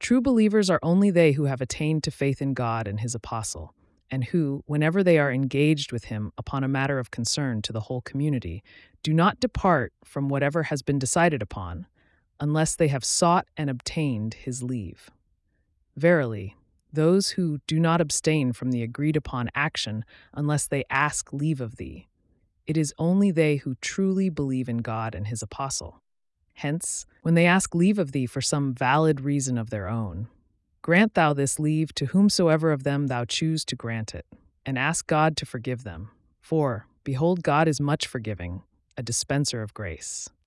True believers are only they who have attained to faith in God and his apostle, and who, whenever they are engaged with him upon a matter of concern to the whole community, do not depart from whatever has been decided upon, unless they have sought and obtained his leave. Verily, those who do not abstain from the agreed upon action unless they ask leave of thee, it is only they who truly believe in God and his apostle. Hence, when they ask leave of thee for some valid reason of their own, grant thou this leave to whomsoever of them thou choose to grant it, and ask God to forgive them. For, behold, God is much forgiving, a dispenser of grace.